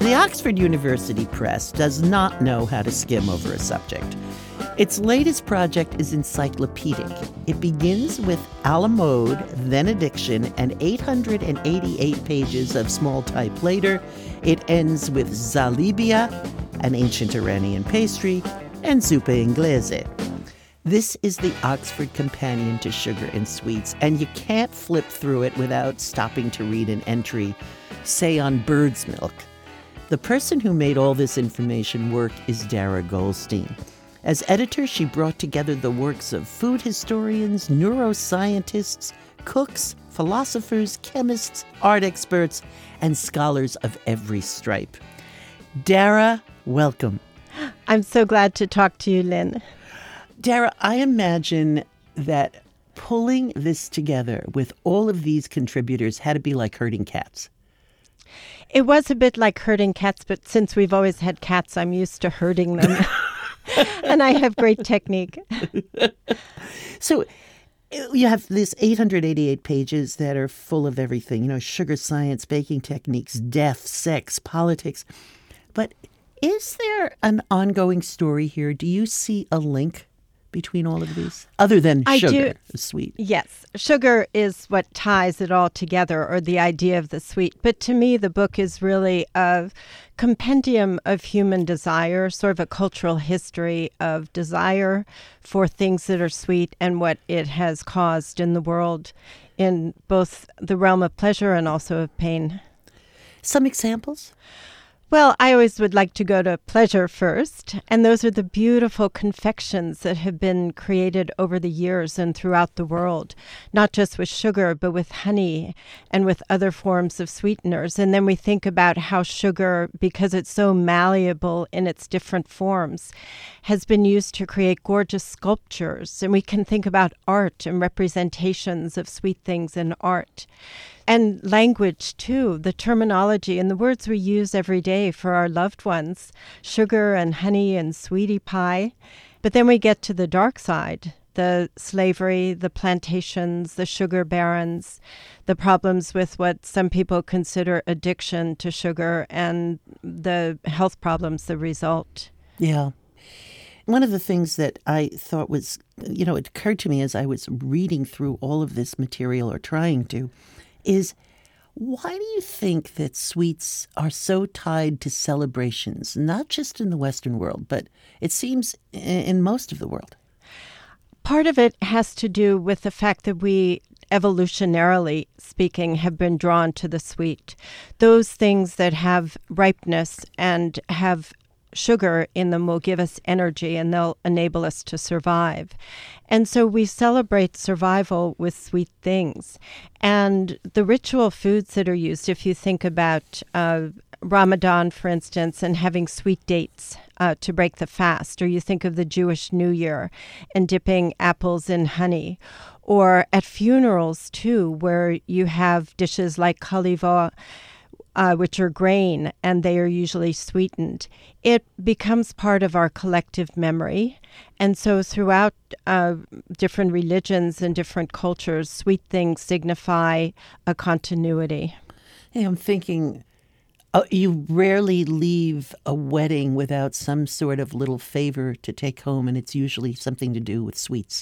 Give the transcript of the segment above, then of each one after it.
The Oxford University Press does not know how to skim over a subject. Its latest project is encyclopedic. It begins with a la mode, then addiction, and 888 pages of small type later. It ends with zalibia, an ancient Iranian pastry, and zuppa inglese. This is the Oxford Companion to Sugar and Sweets, and you can't flip through it without stopping to read an entry, say on bird's milk. The person who made all this information work is Dara Goldstein. As editor, she brought together the works of food historians, neuroscientists, cooks, philosophers, chemists, art experts, and scholars of every stripe. Dara, welcome. I'm so glad to talk to you, Lynn. Dara, I imagine that pulling this together with all of these contributors had to be like herding cats. It was a bit like herding cats, but since we've always had cats, I'm used to herding them. And I have great technique. So you have this 888 pages that are full of everything, sugar science, baking techniques, death, sex, politics. But is there an ongoing story here? Do you see a link between all of these? Other than sugar, sweet. Yes. Sugar is what ties it all together, or the idea of the sweet. But to me, the book is really a compendium of human desire, sort of a cultural history of desire for things that are sweet and what it has caused in the world in both the realm of pleasure and also of pain. Some examples? Well, I always would like to go to pleasure first, and those are the beautiful confections that have been created over the years and throughout the world, not just with sugar, but with honey and with other forms of sweeteners. And then we think about how sugar, because it's so malleable in its different forms, has been used to create gorgeous sculptures. And we can think about art and representations of sweet things in art. And language, too, the terminology and the words we use every day for our loved ones, sugar and honey and sweetie pie. But then we get to the dark side, the slavery, the plantations, the sugar barons, the problems with what some people consider addiction to sugar, and the health problems that result. Yeah. One of the things that I thought was, it occurred to me as I was reading through all of this material, or trying to, is why do you think that sweets are so tied to celebrations, not just in the Western world, but it seems in most of the world? Part of it has to do with the fact that we, evolutionarily speaking, have been drawn to the sweet. Those things that have ripeness and have sugar in them will give us energy, and they'll enable us to survive. And so we celebrate survival with sweet things. And the ritual foods that are used, if you think about Ramadan, for instance, and having sweet dates to break the fast, or you think of the Jewish New Year and dipping apples in honey, or at funerals, too, where you have dishes like kaliva, which are grain, and they are usually sweetened. It becomes part of our collective memory. And so throughout different religions and different cultures, sweet things signify a continuity. Hey, I'm thinking, you rarely leave a wedding without some sort of little favor to take home, and it's usually something to do with sweets.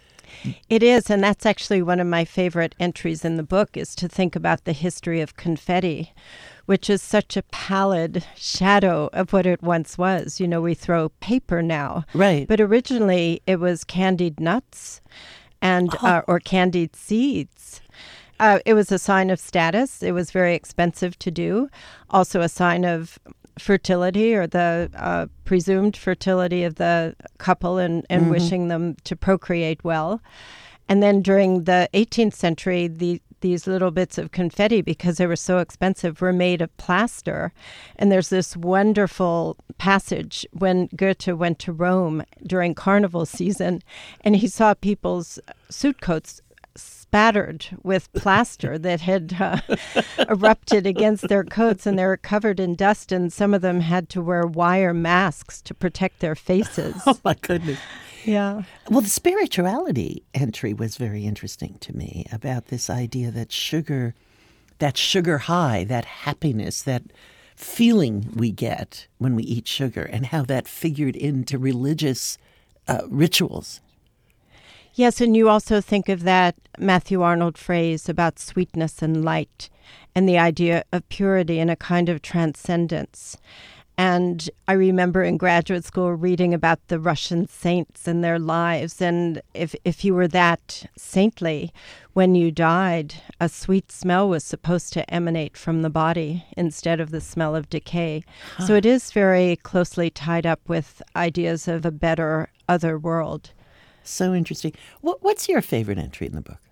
It is, and that's actually one of my favorite entries in the book, is to think about the history of confetti, which is such a pallid shadow of what it once was. We throw paper now. Right. But originally it was candied nuts and or candied seeds. It was a sign of status. It was very expensive to do. Also a sign of fertility, or the presumed fertility of the couple, and wishing them to procreate well. And then during the 18th century, these little bits of confetti, because they were so expensive, were made of plaster. And there's this wonderful passage when Goethe went to Rome during carnival season, and he saw people's suit coats spattered with plaster that had erupted against their coats, and they were covered in dust, and some of them had to wear wire masks to protect their faces. Oh, my goodness. Yeah. Well, the spirituality entry was very interesting to me, about this idea that sugar high, that happiness, that feeling we get when we eat sugar and how that figured into religious rituals. Yes, and you also think of that Matthew Arnold phrase about sweetness and light and the idea of purity and a kind of transcendence. And I remember in graduate school reading about the Russian saints and their lives. And if you were that saintly, when you died, a sweet smell was supposed to emanate from the body instead of the smell of decay. Huh. So it is very closely tied up with ideas of a better other world. So interesting. What's your favorite entry in the book?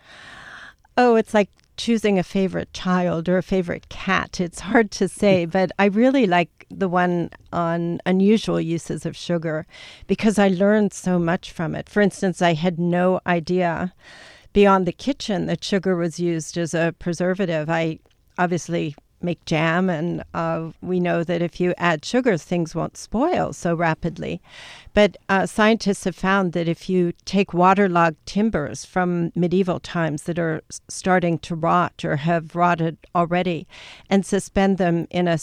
Oh, it's like choosing a favorite child or a favorite cat. It's hard to say, but I really like the one on unusual uses of sugar because I learned so much from it. For instance, I had no idea beyond the kitchen that sugar was used as a preservative. I obviously make jam, and we know that if you add sugar, things won't spoil so rapidly. But scientists have found that if you take waterlogged timbers from medieval times that are starting to rot or have rotted already and suspend them in a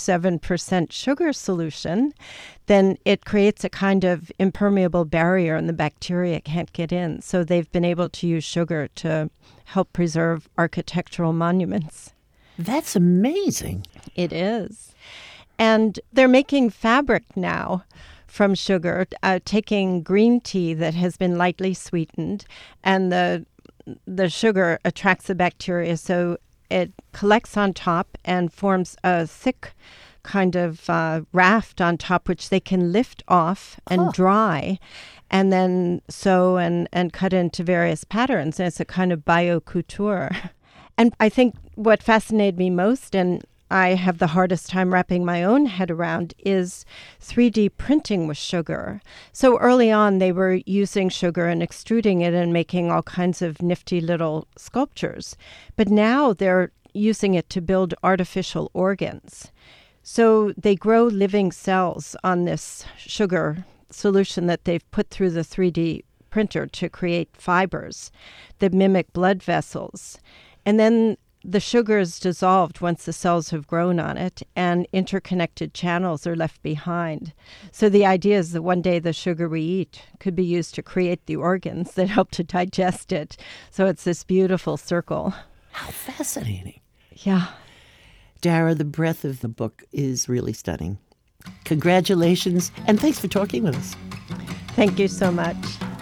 67% sugar solution, then it creates a kind of impermeable barrier and the bacteria can't get in. So they've been able to use sugar to help preserve architectural monuments. That's amazing. It is. And they're making fabric now from sugar, taking green tea that has been lightly sweetened, and the sugar attracts the bacteria, so it collects on top and forms a thick kind of raft on top, which they can lift off and dry, and then sew and cut into various patterns. And it's a kind of biocouture. And I think what fascinated me most, and I have the hardest time wrapping my own head around, is 3D printing with sugar. So early on, they were using sugar and extruding it and making all kinds of nifty little sculptures. But now they're using it to build artificial organs. So they grow living cells on this sugar solution that they've put through the 3D printer to create fibers that mimic blood vessels. And then the sugar is dissolved once the cells have grown on it, and interconnected channels are left behind. So the idea is that one day the sugar we eat could be used to create the organs that help to digest it. So it's this beautiful circle. How fascinating. Yeah. Dara, the breadth of the book is really stunning. Congratulations, and thanks for talking with us. Thank you so much.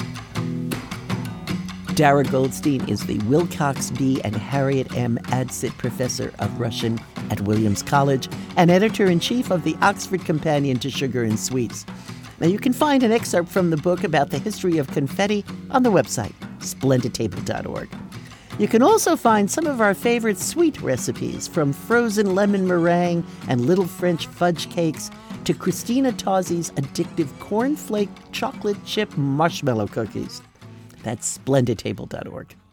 Dara Goldstein is the Wilcox B. and Harriet M. Adsit Professor of Russian at Williams College and Editor-in-Chief of the Oxford Companion to Sugar and Sweets. Now, you can find an excerpt from the book about the history of confetti on the website, splendidtable.org. You can also find some of our favorite sweet recipes, from frozen lemon meringue and little French fudge cakes to Christina Tozzi's addictive cornflake chocolate chip marshmallow cookies. That's splendidtable.org.